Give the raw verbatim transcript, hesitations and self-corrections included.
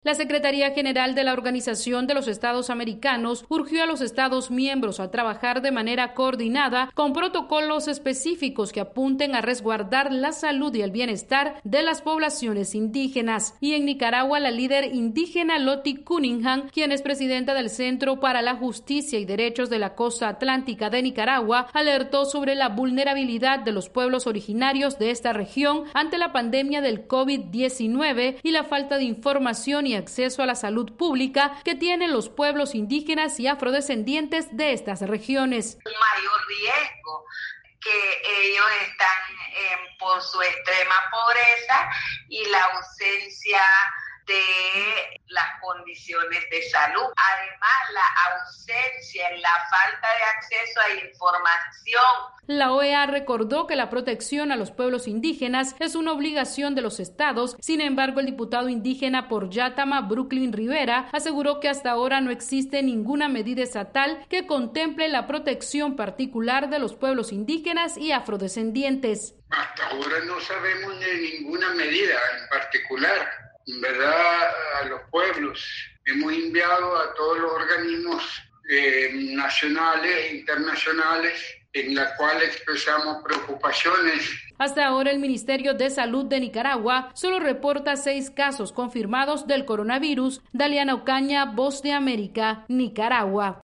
La Secretaría General de la Organización de los Estados Americanos urgió a los Estados miembros a trabajar de manera coordinada con protocolos específicos que apunten a resguardar la salud y el bienestar de las poblaciones indígenas. Y en Nicaragua, la líder indígena Lottie Cunningham, quien es presidenta del Centro para la Justicia y Derechos de la Costa Atlántica de Nicaragua, alertó sobre la vulnerabilidad de los pueblos originarios de esta región ante la pandemia del COVID diecinueve y la falta de información y acceso a la salud pública que tienen los pueblos indígenas y afrodescendientes de estas regiones. Un mayor riesgo que ellos están eh, por su extrema pobreza y la ausencia de las condiciones de salud. Además, la ausencia, la falta de acceso a información. La O E A recordó que la protección a los pueblos indígenas es una obligación de los estados. Sin embargo, el diputado indígena por Yátama, Brooklyn Rivera, aseguró que hasta ahora no existe ninguna medida estatal que contemple la protección particular de los pueblos indígenas y afrodescendientes. Hasta ahora no sabemos de ninguna medida en particular. En verdad, a los pueblos hemos enviado a todos los organismos eh, nacionales e internacionales en la cual expresamos preocupaciones. Hasta ahora el Ministerio de Salud de Nicaragua solo reporta seis casos confirmados del coronavirus. Daliana Ocaña, Voz de América, Nicaragua.